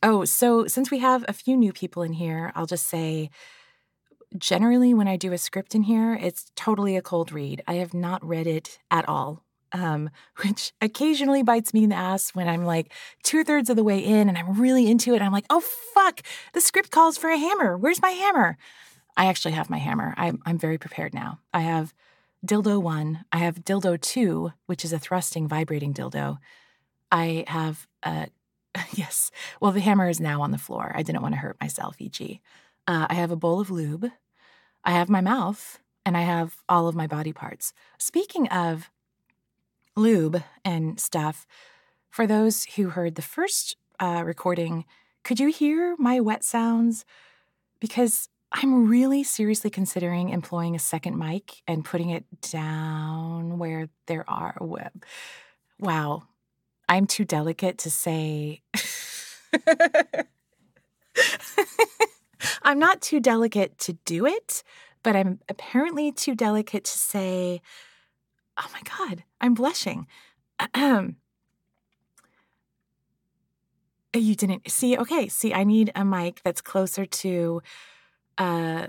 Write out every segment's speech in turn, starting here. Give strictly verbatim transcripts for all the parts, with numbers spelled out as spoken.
Oh, so since we have a few new people in here, I'll just say generally when I do a script in here, it's totally a cold read. I have not read it at all, um, which occasionally bites me in the ass when I'm like two thirds of the way in and I'm really into it. And I'm like, oh, fuck, the script calls for a hammer. Where's my hammer? I actually have my hammer. I'm, I'm very prepared now. I have dildo one. I have dildo two, which is a thrusting, vibrating dildo. I have, uh, yes, well, the hammer is now on the floor. I didn't want to hurt myself, E G. Uh, I have a bowl of lube. I have my mouth, and I have all of my body parts. Speaking of lube and stuff, for those who heard the first uh, recording, could you hear my wet sounds? Because I'm really seriously considering employing a second mic and putting it down where there are. Wow. I'm too delicate to say. I'm not too delicate to do it, but I'm apparently too delicate to say, oh my God, I'm blushing. You didn't see. Okay. See, I need a mic that's closer to uh,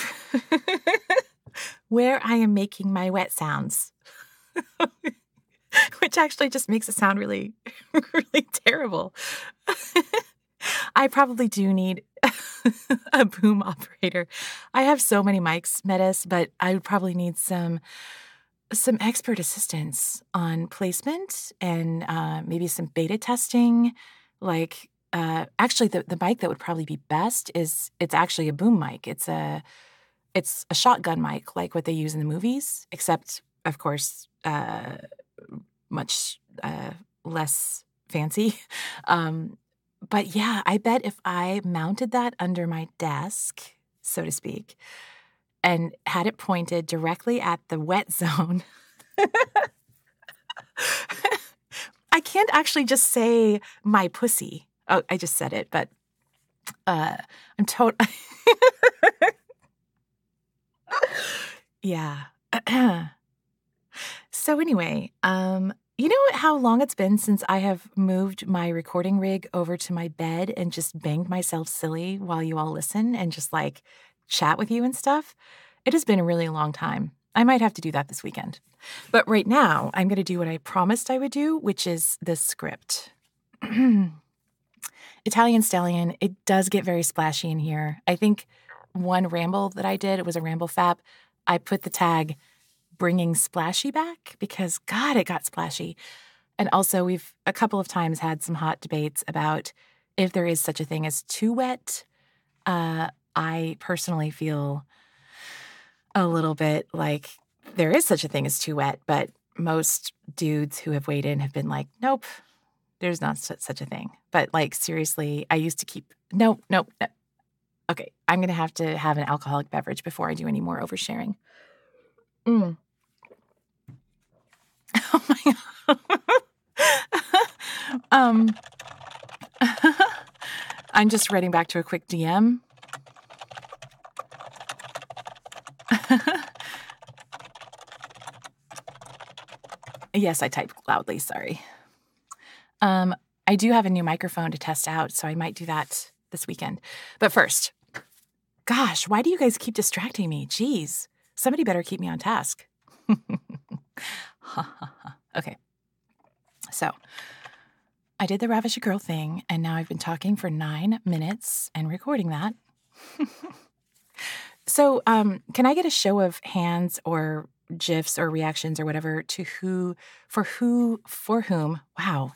where I am making my wet sounds, which actually just makes it sound really, really terrible. I probably do need a boom operator. I have so many mics, Metis, but I would probably need some some expert assistance on placement and uh, maybe some beta testing. Like, uh, actually, the, the mic that would probably be best is it's actually a boom mic. It's a it's a shotgun mic, like what they use in the movies, except, of course, uh, much uh, less fancy. Um, But yeah, I bet if I mounted that under my desk, so to speak, and had it pointed directly at the wet zone, I can't actually just say my pussy. Oh, I just said it, but uh, I'm told. Yeah. So anyway, um, you know how long it's been since I have moved my recording rig over to my bed and just banged myself silly while you all listen and just like chat with you and stuff? It has been a really long time. I might have to do that this weekend. But right now, I'm going to do what I promised I would do, which is the script. Italian Stallion, it does get very splashy in here. I think one ramble that I did, it was a ramble fap, I put the tag bringing splashy back because, God, it got splashy. And also, we've a couple of times had some hot debates about if there is such a thing as too wet. Uh, I personally feel a little bit like there is such a thing as too wet, but most dudes who have weighed in have been like, nope, there's not such a thing. But like, seriously, I used to keep, nope, nope, no. Okay, I'm going to have to have an alcoholic beverage before I do any more oversharing. Mm. Oh my God. um, I'm just writing back to a quick D M. Yes, I type loudly, sorry. Um, I do have a new microphone to test out, so I might do that this weekend. But first, gosh, why do you guys keep distracting me? Jeez, somebody better keep me on task. Okay. So, I did the Ravish a Girl thing, and now I've been talking for nine minutes and recording that. So, um, can I get a show of hands or GIFs or reactions or whatever to who, for who, for whom, wow.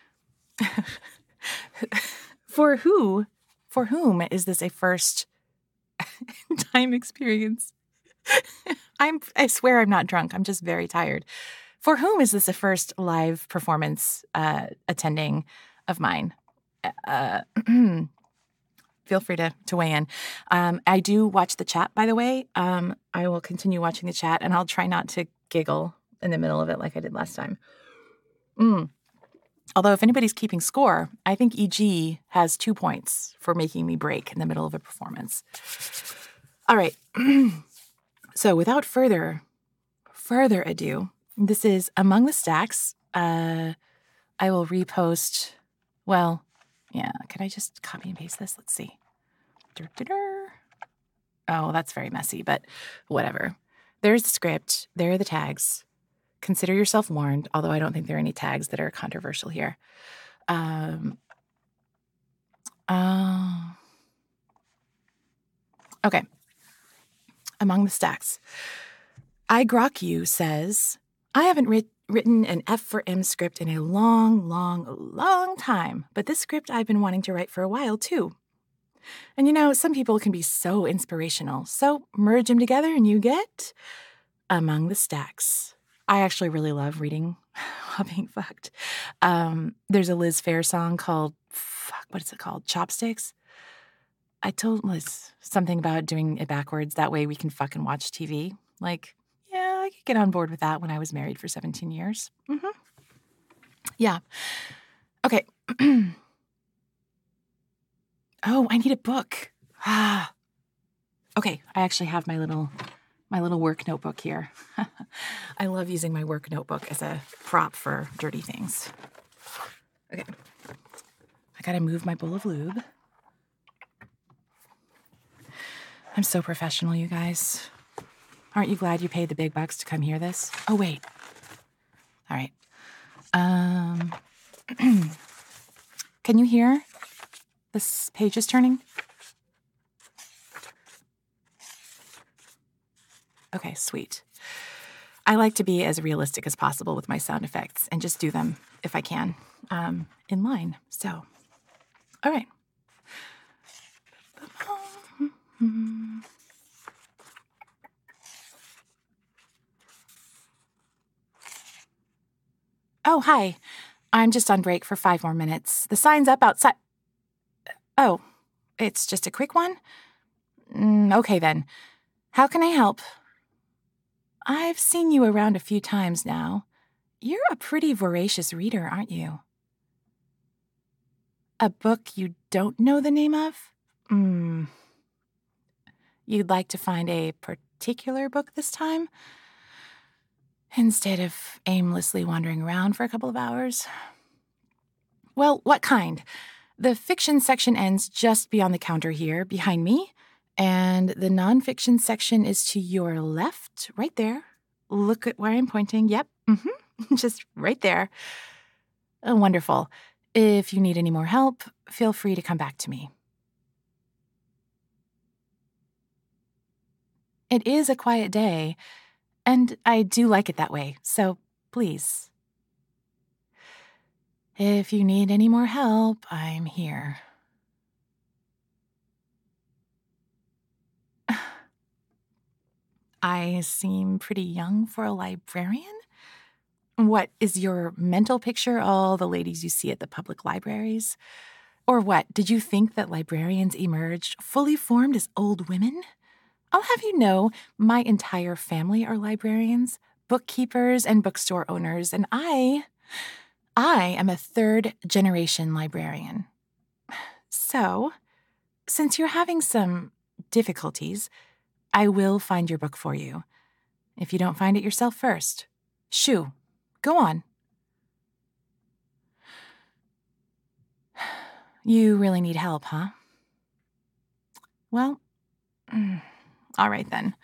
For who, for whom is this a first time experience? I'm, I swear I'm not drunk. I'm just very tired. For whom is this a first live performance uh, attending of mine? Uh, feel free to, to weigh in. Um, I do watch the chat, by the way. Um, I will continue watching the chat, and I'll try not to giggle in the middle of it like I did last time. Mm. Although if anybody's keeping score, I think E G has two points for making me break in the middle of a performance. All right. So without further, further ado, this is Among the Stacks. Uh, I will repost, well, Yeah, could I just copy and paste this? Let's see. Dur-dur-dur. Oh, that's very messy, but whatever. There's the script. There are the tags. Consider yourself warned, although I don't think there are any tags that are controversial here. Um, uh, okay. Among the stacks. I Grok You says, I haven't writ- written an F for M script in a long, long, long time, but this script I've been wanting to write for a while, too. And you know, some people can be so inspirational, so merge them together and you get Among the Stacks. I actually really love reading while being fucked. Um, there's a Liz Phair song called, fuck, what is it called? Chopsticks? I told Liz something about doing it backwards. That way we can fucking watch T V. Like, yeah, I could get on board with that when I was married for seventeen years. Mm-hmm. Yeah. Okay. Oh, I need a book. Ah. Okay, I actually have my little my little work notebook here. I love using my work notebook as a prop for dirty things. Okay. I gotta move my bowl of lube. I'm so professional, you guys. Aren't you glad you paid the big bucks to come hear this? Oh, wait. All right. Um, can you hear this page is turning? Okay, sweet. I like to be as realistic as possible with my sound effects and just do them, if I can, um, in line. So, all right. Oh, hi. I'm just on break for five more minutes. The sign's up outside. Oh, it's just a quick one? Mm, okay, then. How can I help? I've seen you around a few times now. You're a pretty voracious reader, aren't you? A book you don't know the name of? Hmm. You'd like to find a particular book this time? Instead of aimlessly wandering around for a couple of hours? Well, what kind? The fiction section ends just beyond the counter here, behind me, and the nonfiction section is to your left, right there. Look at where I'm pointing. Yep, mm-hmm. Just right there. Oh, wonderful. If you need any more help, feel free to come back to me. It is a quiet day, and I do like it that way, so please. If you need any more help, I'm here. I seem pretty young for a librarian? What, is your mental picture all the ladies you see at the public libraries? Or what, did you think that librarians emerged fully formed as old women? I'll have you know, my entire family are librarians, bookkeepers, and bookstore owners, and I, I am a third-generation librarian. So, since you're having some difficulties, I will find your book for you. If you don't find it yourself first. Shoo, go on. You really need help, huh? Well, mm, all right then.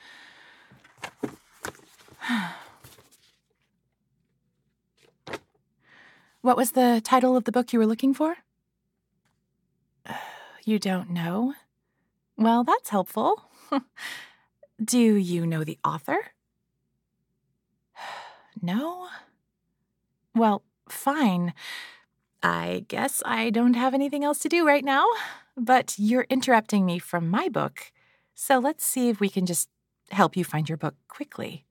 What was the title of the book you were looking for? You don't know? Well, that's helpful. Do you know the author? No? Well, fine. I guess I don't have anything else to do right now, but you're interrupting me from my book, so let's see if we can just help you find your book quickly.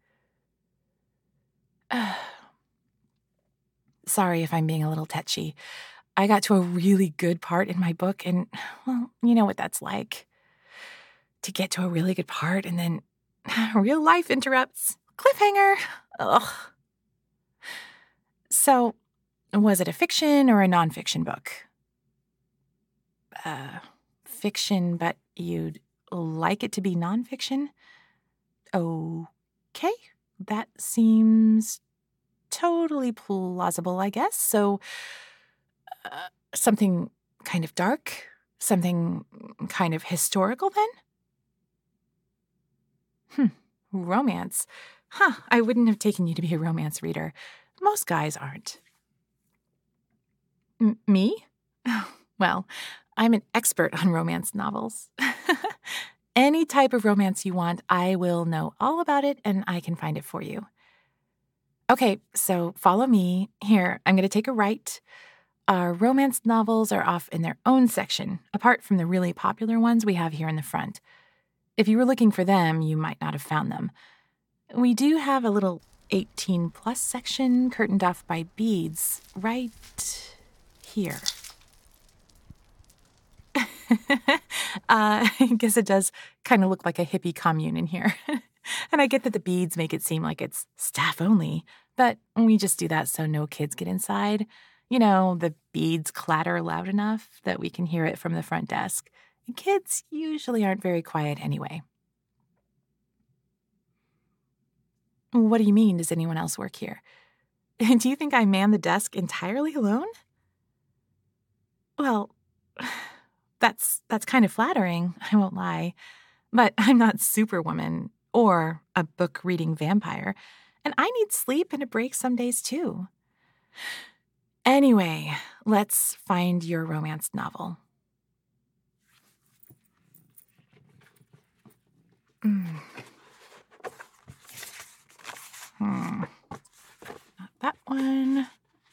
Sorry if I'm being a little tetchy. I got to a really good part in my book, and, well, you know what that's like. To get to a really good part, and then real life interrupts. Cliffhanger! Ugh. So, was it a fiction or a nonfiction book? Uh, fiction, but you'd like it to be nonfiction? Okay, that seems totally plausible, I guess. So, uh, something kind of dark? Something kind of historical, then? Hmm, romance. Huh, I wouldn't have taken you to be a romance reader. Most guys aren't. M- me? Well, I'm an expert on romance novels. Any type of romance you want, I will know all about it and I can find it for you. Okay, so follow me. Here, I'm going to take a right. Our romance novels are off in their own section, apart from the really popular ones we have here in the front. If you were looking for them, you might not have found them. We do have a little eighteen plus section curtained off by beads right here. uh, I guess it does kind of look like a hippie commune in here. And I get that the beads make it seem like it's staff only, but we just do that so no kids get inside. You know, the beads clatter loud enough that we can hear it from the front desk. And kids usually aren't very quiet anyway. What do you mean, does anyone else work here? Do you think I man the desk entirely alone? Well, that's that's kind of flattering, I won't lie. But I'm not Superwoman or a book-reading vampire, and I need sleep and a break some days too. Anyway, let's find your romance novel. Mm. Hmm. Not that one.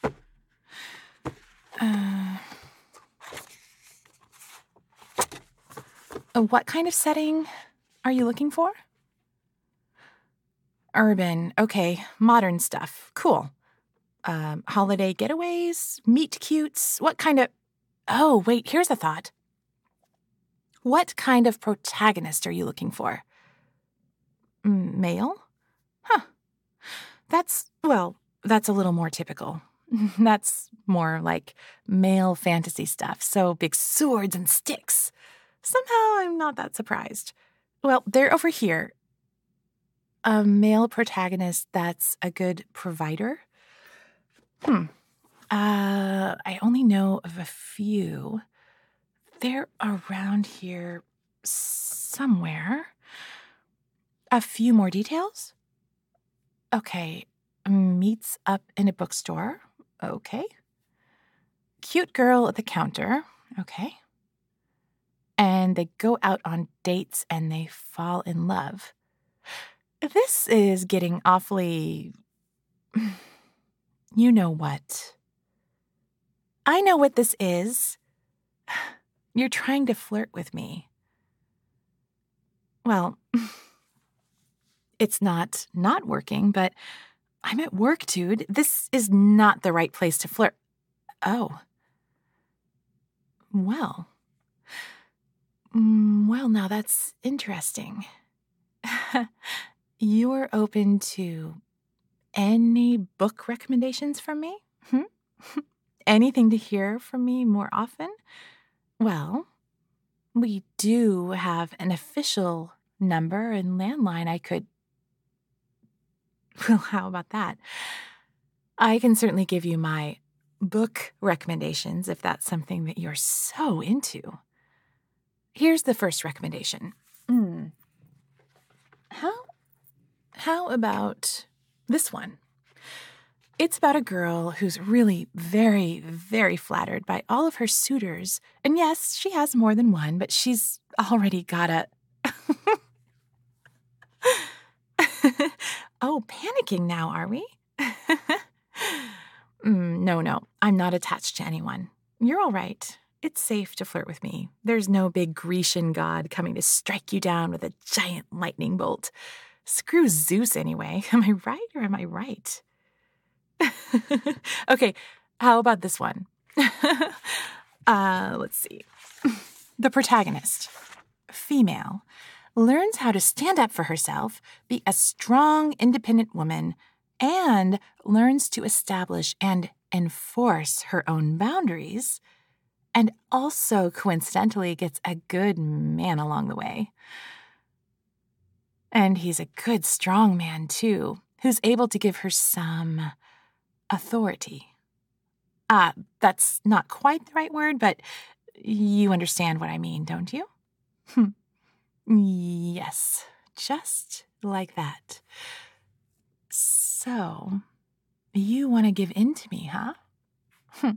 Uh, uh, what kind of setting are you looking for? Urban. Okay, modern stuff. Cool. Um, holiday getaways, meet cutes. What kind of... Oh, wait, here's a thought. What kind of protagonist are you looking for? Mm, male? Huh. That's, well, that's a little more typical. That's more like male fantasy stuff, so big swords and sticks. Somehow I'm not that surprised. Well, they're over here. A male protagonist that's a good provider? Hmm. Uh, I only know of a few. They're around here somewhere. A few more details? Okay. Meets up in a bookstore. Okay. Cute girl at the counter. Okay. And they go out on dates and they fall in love. This is getting awfully... You know what? I know what this is. You're trying to flirt with me. Well, it's not not working, but I'm at work, dude. This is not the right place to flirt. Oh. Well. Mm, well, now that's interesting. You're open to any book recommendations from me? Hmm? Anything to hear from me more often? Well, we do have an official number and landline I could... Well, how about that? I can certainly give you my book recommendations if that's something that you're so into. Here's the first recommendation. Mm. How, how about this one? It's about a girl who's really very, very flattered by all of her suitors. And yes, she has more than one, but she's already got a... Oh, panicking now, are we? mm, no, no, I'm not attached to anyone. You're all right. It's safe to flirt with me. There's no big Grecian god coming to strike you down with a giant lightning bolt. Screw Zeus anyway. Am I right or am I right? Okay, how about this one? uh, let's see. The protagonist, female, learns how to stand up for herself, be a strong, independent woman, and learns to establish and enforce her own boundaries, and also coincidentally gets a good man along the way. And he's a good, strong man, too, who's able to give her some authority. Ah, that's not quite the right word, but You understand what I mean, don't you? Hmm. Yes, just like that. So, you want to give in to me, huh? Hmm.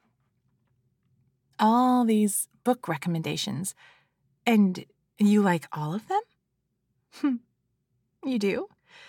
All these book recommendations, and you like all of them? Hmm. You do?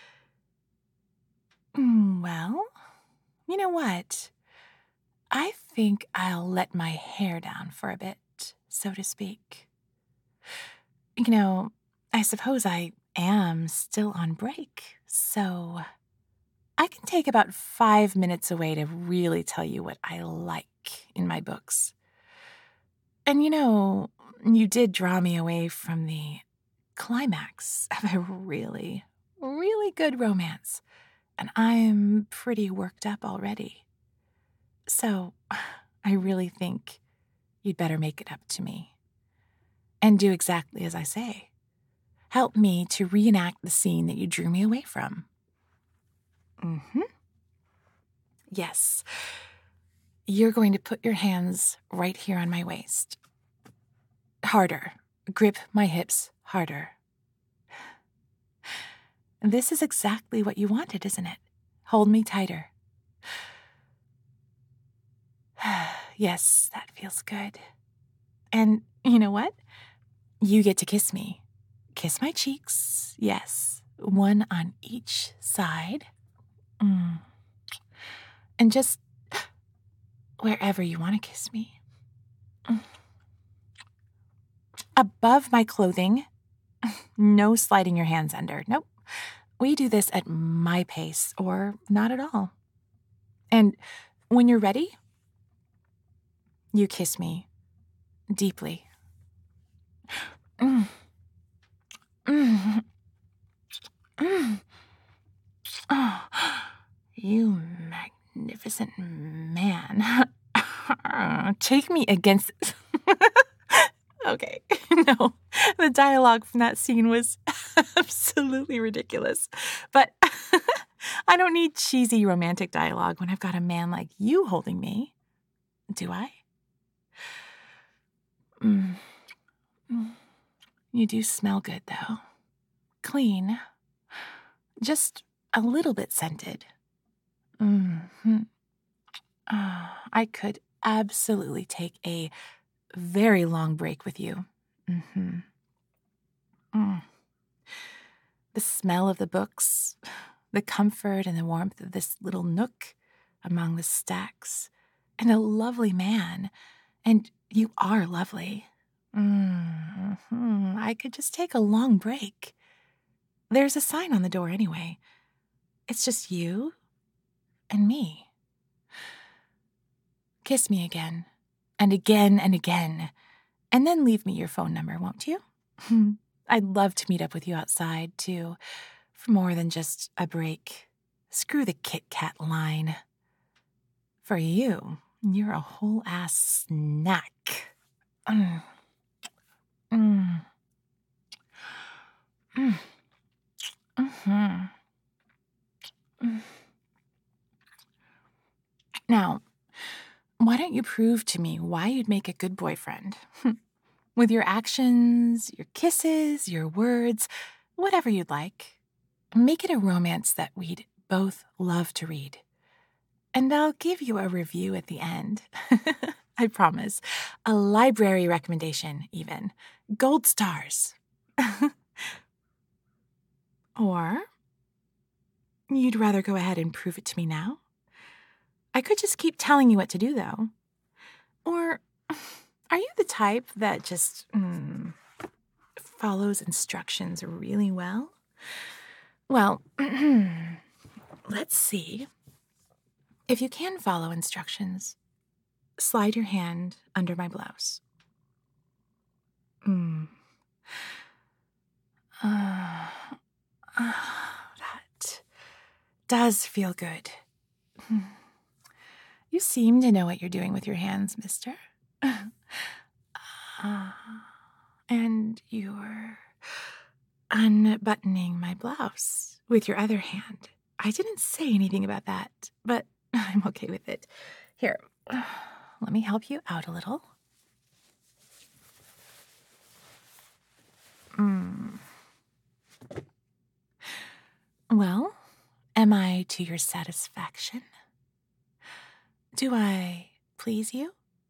Mm, Well, you know what? I think I'll let my hair down for a bit, so to speak. You know, I suppose I am still on break, so I can take about five minutes away to really tell you what I like in my books. And you know, you did draw me away from the climax of a really, really good romance, and I'm pretty worked up already. So I really think you'd better make it up to me and do exactly as I say. Help me to reenact the scene that you drew me away from. Mm-hmm. Yes. You're going to put your hands right here on my waist. Harder. Grip my hips harder. This is exactly what you wanted, isn't it? Hold me tighter. Yes, that feels good. And you know what? You get to kiss me. Kiss my cheeks, yes, one on each side. Mm. And just wherever you want to kiss me. Mm. Above my clothing. No sliding your hands under. Nope. We do this at my pace, or not at all. And when you're ready, you kiss me deeply. Mm. Mm. Mm. Oh, you magnificent man. Take me against. Okay, no, the dialogue from that scene was absolutely ridiculous. But I don't need cheesy romantic dialogue when I've got a man like you holding me. Do I? Mm. Mm. You do smell good, though. Clean. Just a little bit scented. Mm-hmm. Oh, I could absolutely take a very long break with you. Mm-hmm. Mm. The smell of the books, the comfort and the warmth of this little nook among the stacks, and a lovely man. And you are lovely. Mm-hmm. I could just take a long break. There's a sign on the door anyway. It's just you and me. Kiss me again, and again and again, and then leave me your phone number, won't you? I'd love to meet up with you outside, too, for more than just a break. Screw the Kit Kat line. For you, you're a whole ass snack. Mm. Mm. Mm. Mm-hmm. Mm. Now, why don't you prove to me why you'd make a good boyfriend? With your actions, your kisses, your words, whatever you'd like. Make it a romance that we'd both love to read. And I'll give you a review at the end. I promise. A library recommendation, even. Gold stars. Or you'd rather go ahead and prove it to me now? I could just keep telling you what to do, though. Or are you the type that just mm, follows instructions really well? Well, let's see. If you can follow instructions, slide your hand under my blouse. Mm. Uh, uh, that does feel good. You seem to know what you're doing with your hands, mister. Uh, and you're unbuttoning my blouse with your other hand. I didn't say anything about that, but I'm okay with it. Here, let me help you out a little. Am I to your satisfaction? Do I please you?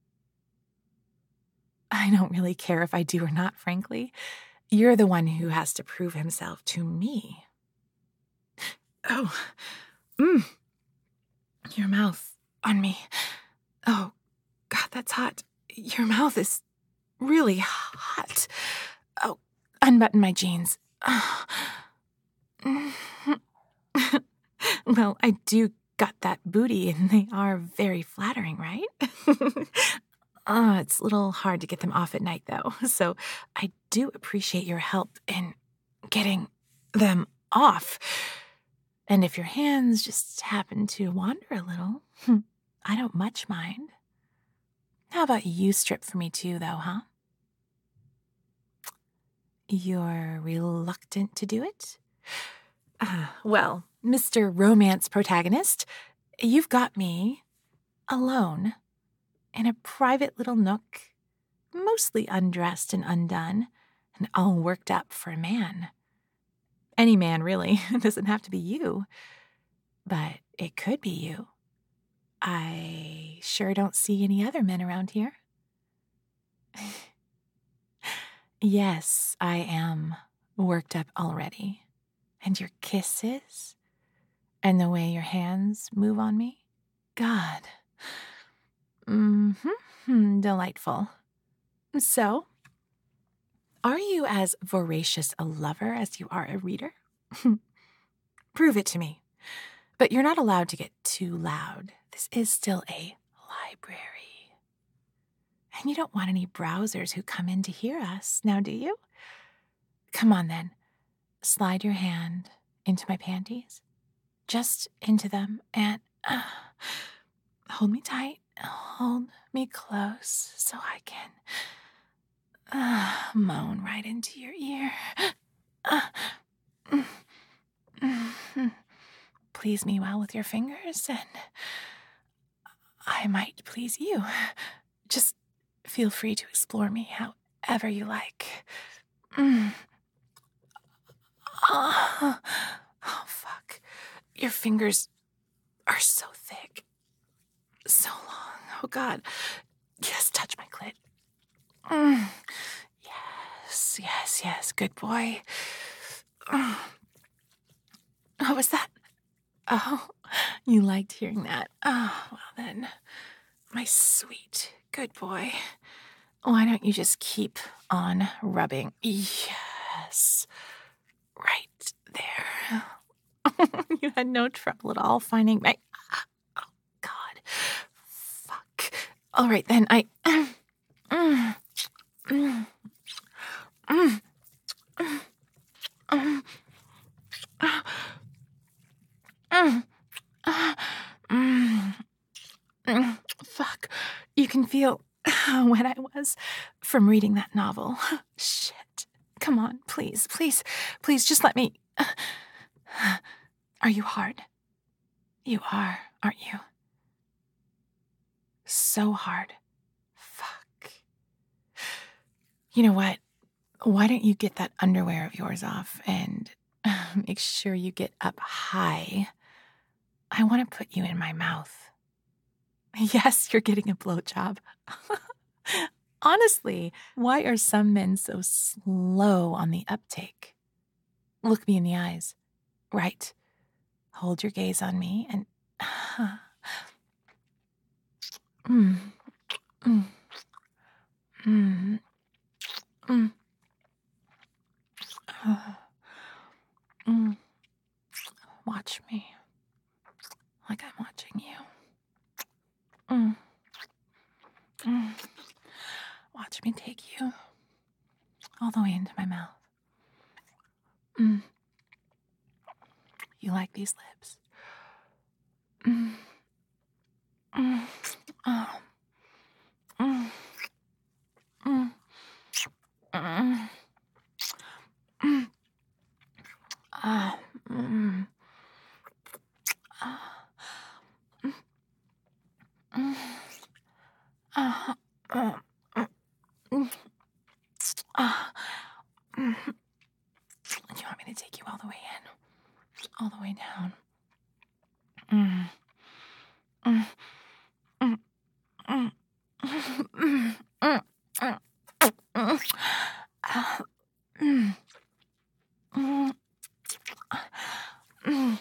I don't really care if I do or not, frankly. You're the one who has to prove himself to me. Oh, mm, your mouth on me. Oh, God, that's hot. Your mouth is really hot. Oh, unbutton my jeans. Oh. Well, I do got that booty, and they are very flattering, right? Oh, it's a little hard to get them off at night, though, so I do appreciate your help in getting them off. And if your hands just happen to wander a little, I don't much mind. How about you strip for me too, though, huh? You're reluctant to do it? Uh, well, Mister Romance protagonist, you've got me alone in a private little nook, mostly undressed and undone, and all worked up for a man. Any man, really. It doesn't have to be you. But it could be you. I sure don't see any other men around here. Yes, I am worked up already. And your kisses, and the way your hands move on me. God. Mm-hmm. Delightful. So, are you as voracious a lover as you are a reader? Prove it to me. But you're not allowed to get too loud. This is still a library. And you don't want any browsers who come in to hear us, now do you? Come on then. Slide your hand into my panties. Just into them and uh, hold me tight. Hold me close so I can uh, moan right into your ear. Uh, mm, mm, mm. Please me well with your fingers, and I might please you. Just feel free to explore me however you like. Mm. Oh, oh, fuck. Your fingers are so thick. So long. Oh, God. Yes, touch my clit. Mm. Yes, yes, yes. Good boy. Mm. What was that? Oh, you liked hearing that. Oh, well then. My sweet, good boy. Why don't you just keep on rubbing? Yes. Right there. You had no trouble at all finding my... Oh, God. Fuck. All right, then. I... Mm, mm, mm, mm, mm, mm, mm, mm. Fuck. You can feel how wet I was from reading that novel. Shit. Come on, please, please, please, just let me... Are you hard? You are, aren't you? So hard. Fuck. You know what? Why don't you get that underwear of yours off and make sure you get up high? I want to put you in my mouth. Yes, you're getting a blowjob. Honestly, why are some men so slow on the uptake? Look me in the eyes. Right. Hold your gaze on me and... mm, mm, mm, mm, mm. Watch me like I'm watching you. Mm, mm. Watch me take you all the way into my mouth. Mm. You like these lips? Mm. Mm. Oh. Mm. Mm. Mm. Mm. Ah. Mm. Ah. Mm. Mm. Ah. Ah. Mm. Ah. Mm. You want me to take you all the way in, all the way down? Mm. Mm. Mm. Mm.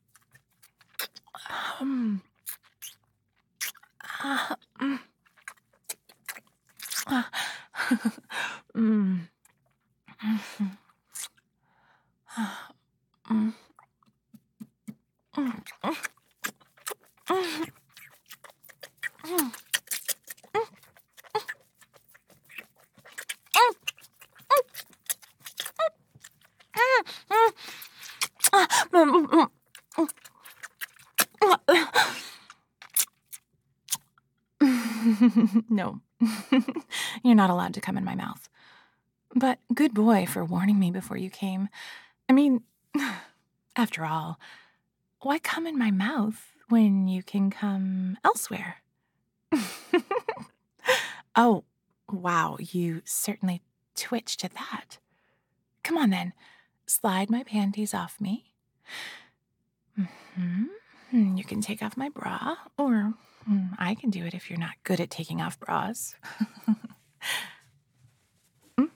Um. Uh, mm. Uh. Mm. Mhm. Mm. Mm. Mm. Mm. No, you're not allowed to come in my mouth. But good boy for warning me before you came. I mean, after all, why come in my mouth when you can come elsewhere? Oh, wow, you certainly twitched at that. Come on then, slide my panties off me. Mm-hmm. You can take off my bra, or mm, I can do it if you're not good at taking off bras. Mm?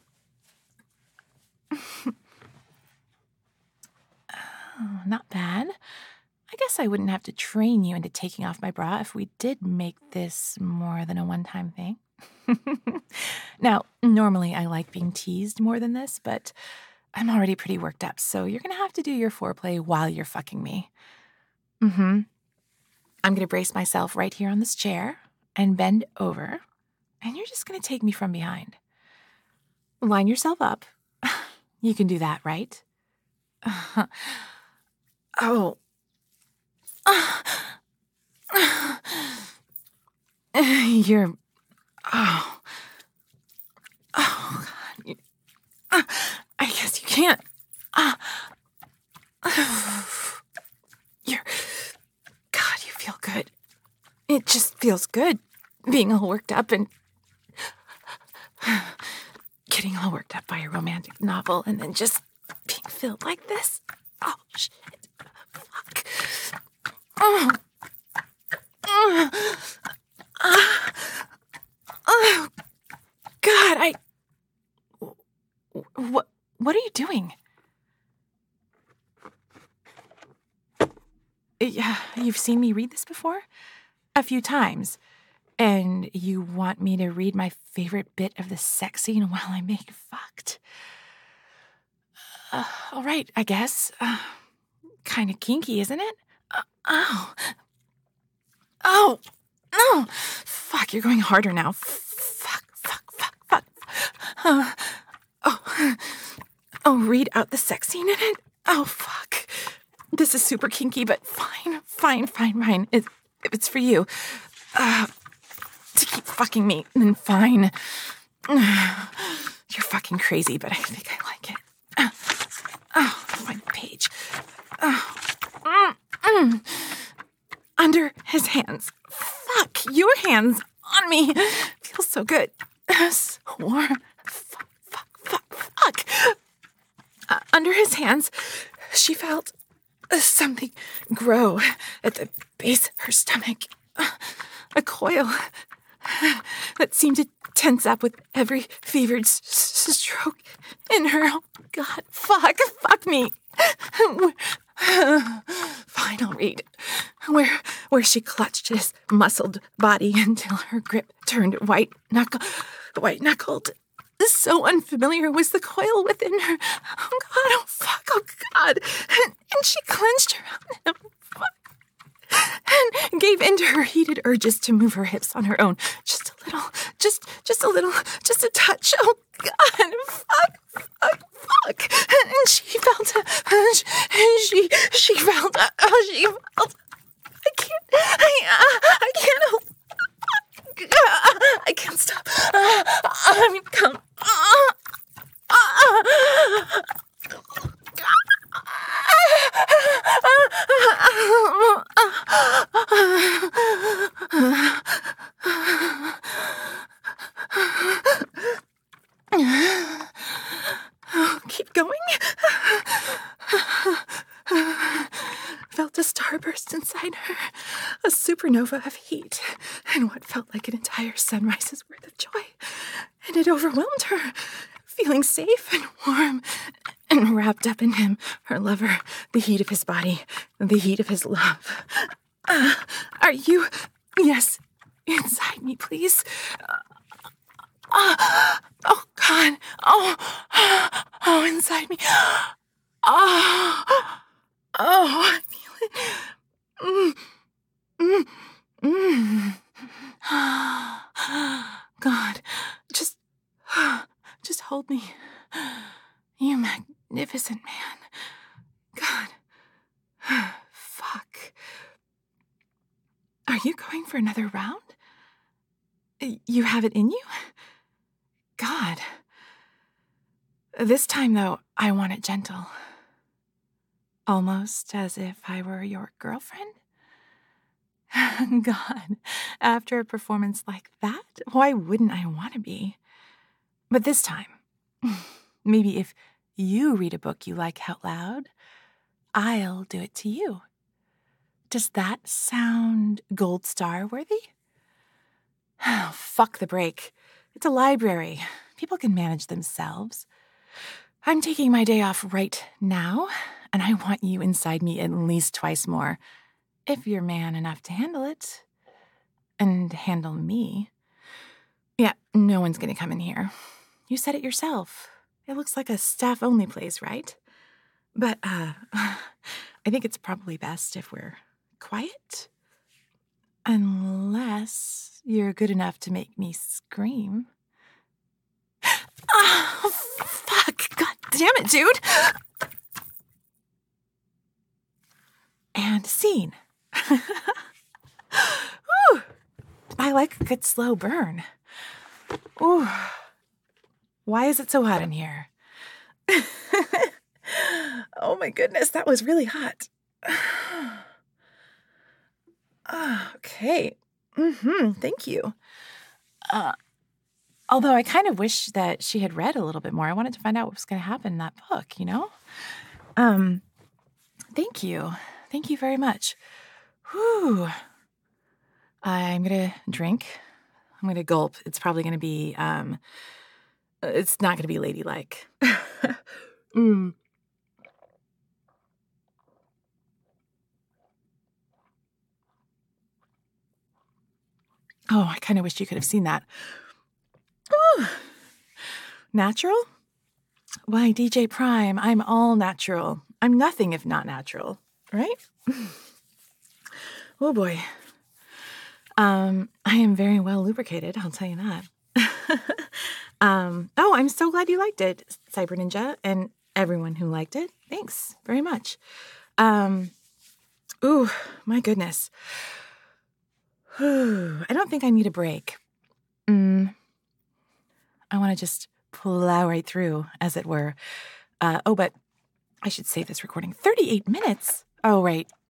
Oh, not bad. I guess I wouldn't have to train you into taking off my bra if we did make this more than a one-time thing. Now, normally I like being teased more than this, but I'm already pretty worked up, so you're gonna have to do your foreplay while you're fucking me. Mm-hmm. I'm gonna brace myself right here on this chair and bend over, and you're just gonna take me from behind. Line yourself up. You can do that, right? Oh. You're... Oh. Oh, God. Uh, I guess you can't. Uh, you're... God, you feel good. It just feels good being all worked up and... Getting all worked up by a romantic novel and then just being filled like this. Oh, shit. Fuck. Oh. Oh. Oh. God, I... What, what are you doing? Yeah, you've seen me read this before? A few times. And you want me to read my favorite bit of the sex scene while I'm being fucked? Uh, all right, I guess. Uh, kind of kinky, isn't it? Uh, ow. Oh, no. Fuck, you're going harder now. Fuck, fuck, fuck, fuck. Uh, oh, oh, read out the sex scene in it? Oh, fuck. This is super kinky, but fine, fine, fine, fine. It, it's for you. Uh, to keep fucking me, then fine. You're fucking crazy, but I think I like it. Uh, oh, find the page. Oh, mm, mm. Under his hands. Fuck, your hands on me. Feels so good. So warm. Fuck, fuck, fuck, fuck. Uh, under his hands, she felt something grow at the base of her stomach. A coil that seemed to tense up with every fevered s- s- stroke in her. Oh, God, fuck, fuck me. Fine, I'll read. Where, where she clutched his muscled body until her grip turned white knuckle, white knuckled. So unfamiliar was the coil within her. Oh, God, oh, fuck, oh, God. And, and she clenched around him. Fuck. And gave in to her heated urges to move her hips on her own. Just a little, just, just a little, just a touch. Oh, God, fuck, fuck, fuck. And she felt, uh, she, she felt, uh, she felt, I can't, I, uh, I can't help. I can't stop. Uh, I mean, come. Uh, uh, Keep going. Felt a starburst inside her, a supernova of heat, and what felt like an entire sunrise's worth of joy. And it overwhelmed her, feeling safe and warm and wrapped up in him, her lover, the heat of his body, the heat of his love. Uh, are you... Yes, inside me, please. Uh, uh, oh, God. Oh, oh, inside me. Oh, oh, I feel it. Mm, mm, mm. God, just, just hold me. You magnificent man. God. Fuck. Are you going for another round? You have it in you? God. This time, though, I want it gentle. Almost as if I were your girlfriend? God, after a performance like that, why wouldn't I want to be? But this time, maybe if you read a book you like out loud, I'll do it to you. Does that sound gold star worthy? Oh, fuck the break. It's a library. People can manage themselves. I'm taking my day off right now, and I want you inside me at least twice more, if you're man enough to handle it. And handle me. Yeah, no one's gonna come in here. You said it yourself. It looks like a staff-only place, right? But, uh, I think it's probably best if we're quiet. Unless you're good enough to make me scream. Oh, fuck. God damn it, dude. And scene. Ooh, I like a good slow burn. Ooh. Why is it so hot in here? Oh my goodness, that was really hot. Okay. Mm-hmm. Thank you. Uh, although I kind of wish that she had read a little bit more. I wanted to find out what was going to happen in that book, you know? Um, thank you. Thank you very much. Whew. I'm going to drink. I'm going to gulp. It's probably going to be, um, it's not going to be ladylike. mm. Oh, I kind of wish you could have seen that. Ooh. Natural? Why, D J Prime, I'm all natural. I'm nothing if not natural, right? Oh boy. Um, I am very well lubricated, I'll tell you that. um, oh, I'm so glad you liked it, Cyber Ninja, and everyone who liked it. Thanks very much. Um, ooh, my goodness. Whew, I don't think I need a break. Mm, I want to just plow right through, as it were. Uh, oh, but I should save this recording. thirty-eight minutes? Oh, right.